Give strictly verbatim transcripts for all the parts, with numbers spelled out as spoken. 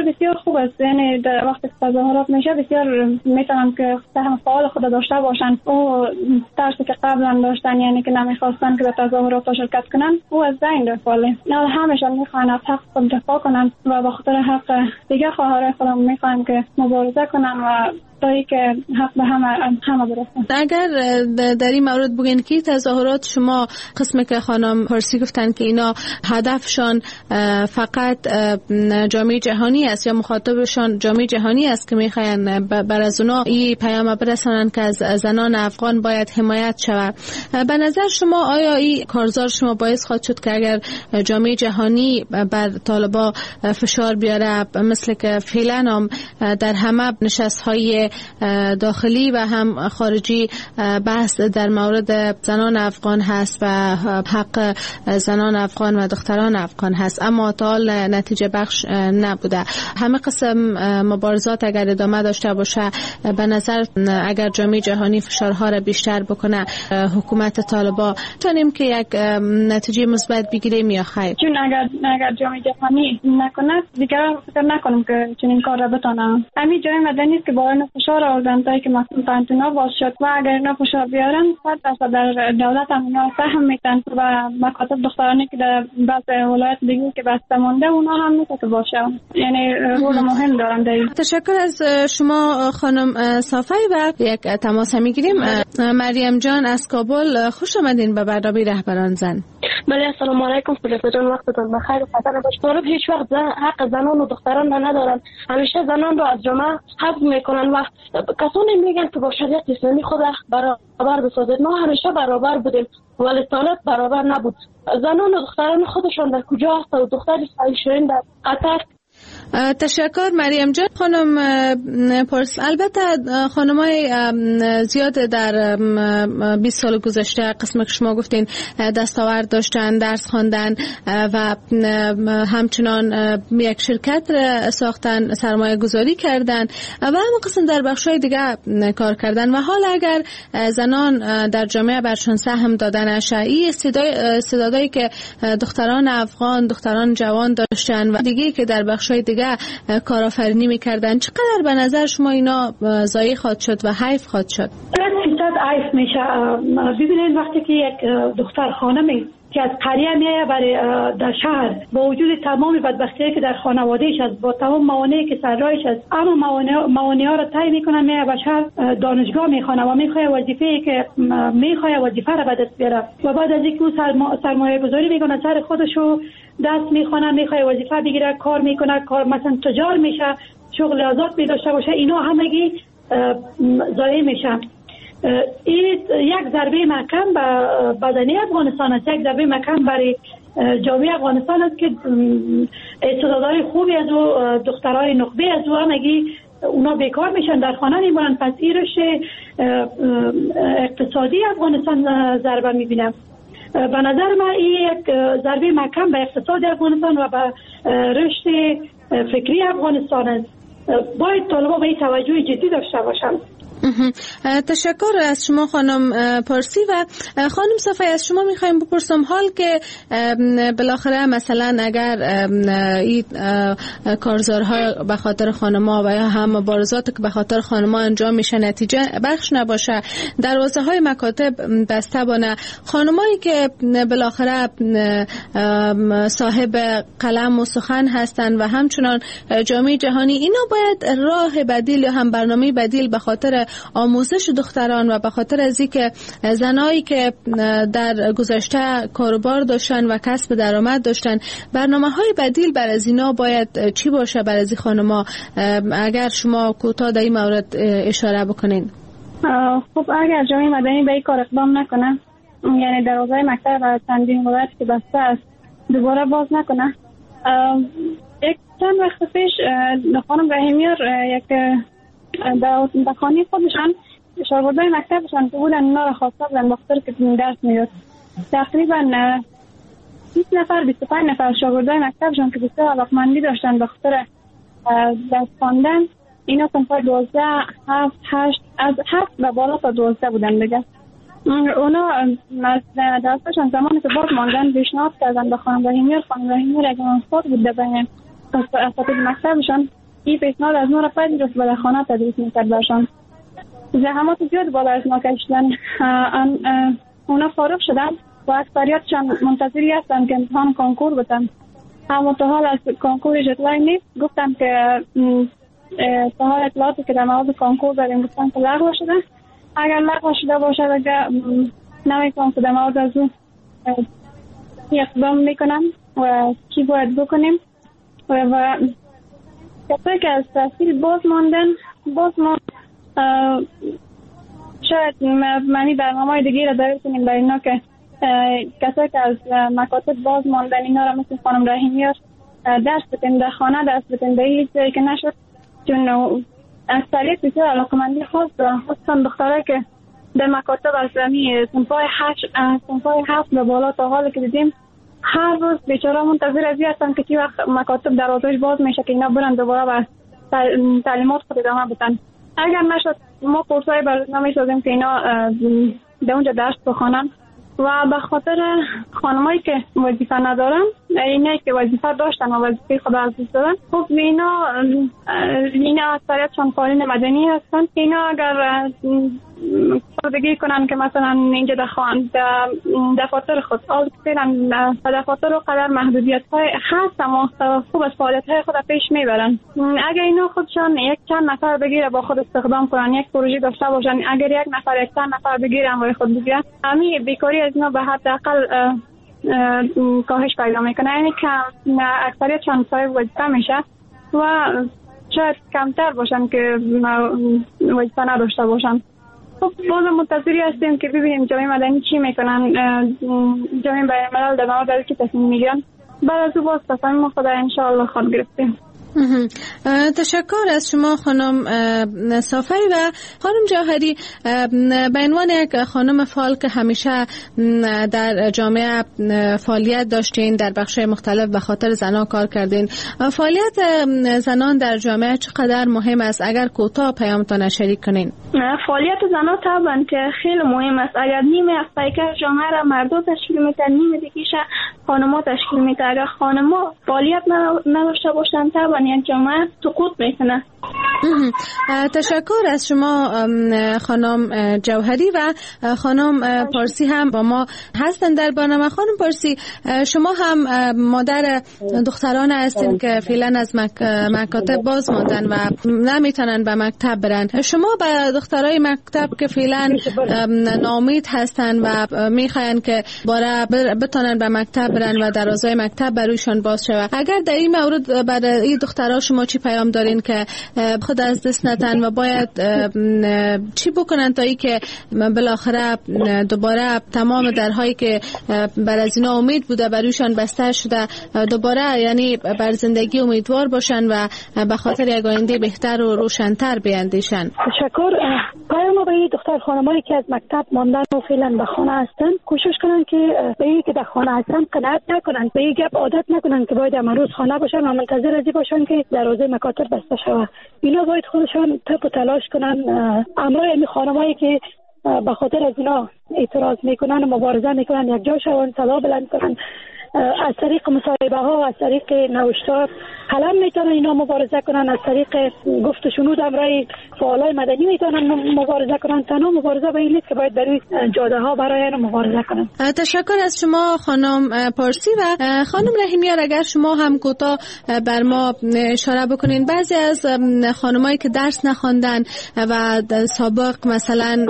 حال بسیار خوب است. یعنی در وقتی تظاهرات میشه بسیار میتونن که سهم فعال خود داشته باشن. او ترسی که قبلا داشتن، یعنی که نمیخواستن که در تظاهرات شرکت کنن، او از این دفعه نه همشان میخوان از حق خود دفاع کنن و به خاطر حق دیگه خواهرای خودم میخوان که مبارزه کنن و تایی که حق به همه همه برسن. اگر در این مورد بگین که تظاهرات شما قسمی که خانم پارسی گفتن که اینا هدفشان فقط جامعه جهانی است یا مخاطبشان جامعه جهانی است که میخواین بر از اونا این پیام برسانن که از زنان افغان باید حمایت شود، به نظر شما آیا این کارزار شما باعث خواهد شد که اگر جامعه جهانی بر طالبا فشار بیاره، مثل که فعلا هم در همه نشست‌های داخلی و هم خارجی بحث در مورد زنان افغان هست و حق زنان افغان و دختران افغان هست، اما تا حال نتیجه بخش نبوده. همه قسم مبارزات اگر ادامه داشته باشه، به نظر اگر جامعه جهانی فشارها را بیشتر بکنه حکومت طالبان تونیم که یک نتیجه مثبت بگیریم یا خیر؟ چون اگر اگر جامعه جهانی نکنه دیگر فکر نکنم که چنین کار را بتونن. همین جای مدنی است که با این فشار آوردن تا که مثلا پانتونا باز شد و اگر اینا فشار بیارن صد درصد در دولت هم اینا سهم میتن و مکاتب دخترانی که در بعض ولایت دیگه که بسته مونده اونا هم میتونه باشه، یعنی رول مهم دارن در. تشکر از شما خانم صافی و یک تماس میگیریم. مریم جان از کابل، خوش آمدین به برنامه رهبران زن. بله السلام علیکم، خدا جان وقتتون بخیر و خاطر باش. طالب هیچ وقت حق زنان و دختران را ندارن، همیشه زنان را از جامعه حذف میکنن و کسانی میگن که با شریعت اسلامی خود برابر بسازید. ما همیشه برابر بودیم ولی طالب برابر نبود. زنان و دختران خودشان در کجا هست و دختر اسماعیل شیرین در قطر. تشکر مریم جان. خانم پارس، البته خانمای زیاد در بیست سال گذشته قسم که شما گفتین دستاورد داشتن، درس خواندن و همچنان یک شرکت ساختن، سرمایه گذاری کردن و همه قسم در بخشای دیگه کار کردن و حالا اگر زنان در جامعه برشان سهم دادن شایی استعدادایی که دختران افغان، دختران جوان داشتن و دیگه که در بخشای دیگه کارآفرینی میکردن، چقدر به نظر شما اینا ضایع خواهد شد و حیف خواهد شد؟ صد فیصد حیف میشه. ببینید وقتی که یک دختر خانمی که از قریه میایه برای در شهر با وجود تمام بدبختی‌هایی که در خانواده‌اش هست، با تمام موانعی که سر راهش هست، اما موانع موانع‌ها رو طی میکنه، میایه به شهر دانشگاه میخونه و میخواد وظیفه‌ای که میخواد وظیفه رو به دست بیاره و بعد از اینکه سرمایه گذاری میکنه سر خودشو دست میخونه، میخواد وظیفه بگیره، کار میکنه، کار مثلا تجار میشه، شغل آزاد می‌داشته باشه، اینا همگی ضایع میشن. این یک ضربه محکم به بدنی افغانستان است، یک ضربه محکم برای جامعه افغانستان است که استعدادهای خوبی از او، دخترای نخبه از او همگی اونا بیکار میشن، در خانه میمونن. پس این رشد اقتصادی افغانستان ضربه میبینم. به نظر من این یک ضربه محکم به اقتصاد افغانستان و به رشد فکری افغانستان است. باید طالبان به این توجه جدی داشته باشند. تشکر از شما خانم پارسی. و خانم صفایی، از شما میخوایم بپرسم، حال که بالاخره مثلا اگر این کارزارها به خاطر خانم‌ها و یا هم مبارزات که به خاطر خانم‌ها انجام میشه نتیجه بخش نباشه، دروازه های مکاتب بسته بانه، خانمایی که بالاخره صاحب قلم و سخن هستن و همچنان جامعه جهانی، اینا باید راه بدیل یا هم برنامه بدیل به خاطر آموزش دختران و به خاطر از اینکه زنایی که در گذشته کاروبار داشتن و کسب درآمد داشتن، برنامه‌های بدیل بر از اینا باید چی باشه بر از این خانم‌ها؟ اگر شما کوتاه در این مورد اشاره بکنین. خب اگر جامعه مدنی به این کار اقدام نکنه، یعنی دروازه مکتب و چندین ولایت که بسته است دوباره باز نکنه، یک چند وقت پیش خانم رحیمیار یک در خانه خودشان شاگردای مکتبشان که بودن اونا را خواسته بودن بخاطر که درس میاد. تقریبا بیست نفر بیست و پنج نفر شاگردای مکتبشان که بسیار علاقمندی داشتن بخاطر درس خواندن، اینا تنها دوازده هفت هشت از هفت و بالا تا دوازده بودن دیگه. اونا درسشان زمانی که باز ماندن پیشنهاد کردن به خانم رحیمیار. خانم رحیمیار اگه منصفات بود ببینیم اساتید مکتبشان این پیشنهاد از ما را پذیرفت و در خانه تدریس میکرد برشان. زحمات زیاد بالا از ما کشیدن. اونا فارغ شدن و اکثریتشان منتظری هستند که امتحان کنکور بدن. اما تا حال از کنکور جدولی نیست. گفتم که تا حال اطلاعاتی که در مورد کنکور داریم گفتن که لغو شده. اگر لغو شده باشه اگر نمیتونم که در مورد از اون اقدام میکنم و چی باید بکنیم و, و کسایی که از تحصیل باز ماندن باز ما شاید منی برنامه دیگه را داریم کنیم برای اینا که کسایی که از مکاتب باز ماندن اینا را مثل خانم رحیمیار درس بکنیم در خانه درس بکنیم در این که نشد، چون اکثریت بسیار علاقمندی خاص دارن، خصوصا دخترایی که در مکاتب از صنفای هشت صنفای هفت به بالا تا حالی که دیدیم هر روز بیچاره منتظر ازی هستن که چی وقت مکاتب دروازه‌اش باز میشه که اینا برن دوباره و تعلیمات خود ادامه بدن. اگر نشد ما کورسای برنامه می‌سازیم که اینا در اونجا درس بخوانن و به خاطر خانمایی که وظیفه ندارن، اینایی که وظیفه داشتن و وظیفه خود از دست دادن، خب اینا اینا اکثریتشان فعالین مدنی هستن. اینا اگر بگی کنن که مثلا اینجا در خان دفاتر خود آل کردن دفاتر و قدر محدودیت های هست اما خوب از فعالیت های خود پیش میبرن. اگر اینا خودشان یک چند نفر بگیره با خود استخدام کنن، یک پروژه داشته باشن، اگر یک نفر یک چند نفر بگیرن و خود بگیرن، همین بیکاری از اینا به حداقل کاهش پیدا میکنه. یعنی که اکثریتشان صاحب وظیفه میشه و شاید کمتر باشن که وظیفه نداشته باشن. خب باز منتظری هستیم که ببینیم جامعه مدنی چی میکنن، جامعه بین‌الملل در مورد چی تصمیم میگیرن. بعد از او باز تصمیم خود انشاءالله خود گرفتیم. تشکر از شما خانم صافی و خانم جوهری. به عنوان یک خانم فعال که همیشه در جامعه فعالیت داشتین، در بخش‌های مختلف به خاطر زنان کار کردین، فعالیت زنان در جامعه چقدر مهم است؟ اگر کوتاه پیامتان شریک کنین. فعالیت زنان طبعا که خیلی مهم است. اگر نیمه از پیکر جامعه را مردو تشکیل می‌کنن، نیمه دیگه‌اش خانم‌ها تشکیل می‌کنن. اگر خانم‌ها فعالیت نداشته باشند طبعا یک جامعه سقوط میکنه. تشکر از شما خانم جوهری و خانم پارسی هم با ما هستن در برنامه. خانم پارسی، شما هم مادر دختران هستین که فعلا از مک... مکاتب باز ماندن و نمیتونن به مکتب برن. شما به دخترای مکتب که فعلا ناامید هستن و میخواین که باره بتونن به مکتب برن و دروازه مکتب برویشان باز شود، اگر در این مورد برای این دخترها شما چی پیام دارین که خود از دست ندن و باید چی بکنن تا ای که بالاخره دوباره تمام درهایی که بر از اینا امید بوده برویشان بسته شده دوباره یعنی بر زندگی امیدوار باشن و به خاطر یک آینده بهتر و روشن‌تر بیاندیشن؟ تشکر. پیام به دختر خانمایی که از مکتب ماندن و فعلا به خانه هستن، کوشش کنن که به این که در خانه هستن قناعت نکنن، به این گپ عادت نکنن که باید امروز خانه باشن و منتظر ازی باشن که دروازه مکاتب بسته شود. اینا باید خودشان تپ و تلاش کنن. امرای این خانمایی که به خاطر از اینا اعتراض میکنن و مبارزه میکنن یک جا شون، صدا بلند کنن، از طریق مصاحبه ها، از طریق نوشتار قلم میتونن اینا مبارزه کنن، از طریق گفت و شنود امرای فعالای مدنی میتونن مبارزه کنن. تنها مبارزه به این نیست که باید برای جاده ها برای مبارزه کنن. تشکر از شما خانم پارسی و خانم رحیمیار. اگر شما هم کوتاه بر ما اشاره بکنین، بعضی از خانمایی که درس نخواندن و سابق مثلا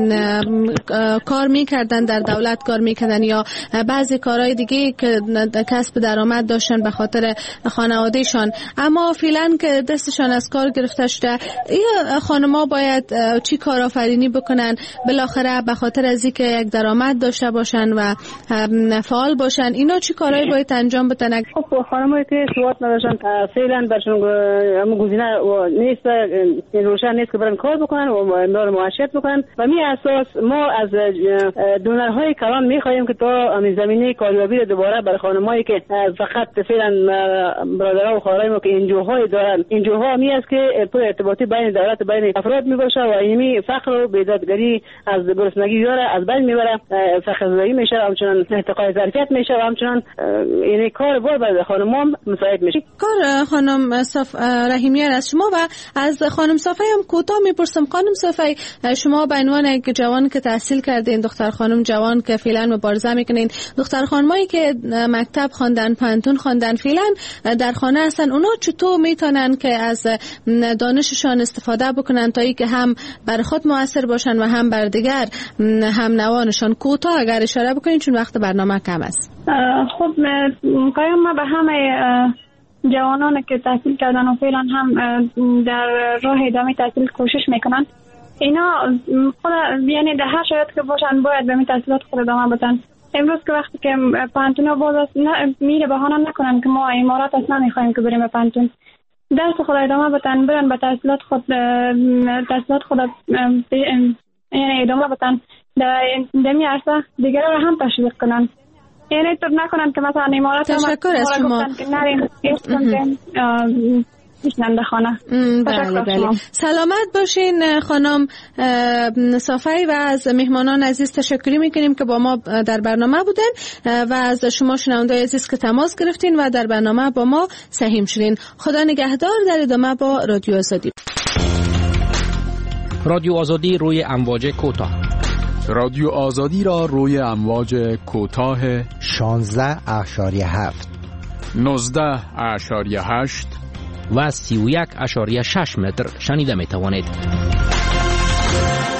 کار میکردن در دولت کار میکردن یا بعضی کارهای دیگه که کسب درآمد داشتن به خاطر خانوادهشان، اما فعلا که دستشان از کار گرفته شده، این خانم‌ها باید چی کارآفرینی بکنن بالاخره به خاطر از اینکه یک درآمد داشته باشن و فعال باشن؟ اینا چی کارهایی باید انجام بدن؟ خب خانمایی که سواد نداشتن فعلا برشون گزینه نیست، روشن نیست که برن کار بکنن و امرار معاشرت بکنن. و می اساس ما از دونرهای کلان می‌خوایم که تا همین زمینه کاریابی رو دوباره برای خانمایی که فقط فعلا برادرها و خواهرای ما که انجوهای دارن، انجوها می است که پر ارتباطی بین دولت بین افراد می باشه و اینمی فقر و بیدادگری از گرسنگی یاره از بین میبره، فقر زایی میشه، همچنان ارتقای ظرفیت میشه و همچنان یعنی کار بار برای خانمام مساعد میشه. کار خانم صف رحیمیه از شما و از خانم صفای هم کوتاه میپرسم. خانم صفای، شما به عنوان یک جوان که تحصیل کردین، دختر خانم جوان که فعلا مبارزه میکنین، دختر خانمایی که مکتب خواندن، پانتون خواندن، فعلا در خانه هستن، اونا چطور میتونن که از دانششان استفاده بکنن تا اینکه هم بر خود مؤثر باشن و هم بر دیگر هم نوانشان؟ کوتاه اگر اشاره بکنین چون وقت برنامه کم است. خب قایم ما به همه جوانان که تحصیل کردن و فعلا هم در راه ادامه تحصیل کوشش میکنن، اینا خود یعنی در هر شرایط که باشن باید به می تحصیلات خود ادامه بدن. امروز که وقتی که پانتون باز است میره بهانه نکنن که ما امارات اصلا نمیخوایم که بریم به پانتون، درس خود ادامه بدن، برن به تحصیلات خود تحصیلات خود یعنی ادامه بدن، در دمی عرصه دیگر رو هم تشویق کنن، یعنی طور نکنن که مثلا امارات تشکر از شما که نرین میشننده خانه. بله بله. سلامت باشین خانم صافی و از مهمانان عزیز تشکری میکنیم که با ما در برنامه بودن و از شما شنوندای عزیز که تماس گرفتین و در برنامه با ما سهیم شدین. خدا نگهدار. در ادامه با رادیو آزادی. رادیو آزادی روی امواج کوتاه. رادیو آزادی را روی امواج کوتاه شانزده اشاریه هفت، نوزده اشاریه هشت و سی و یک اشاریه شش متر شنیده می توانید.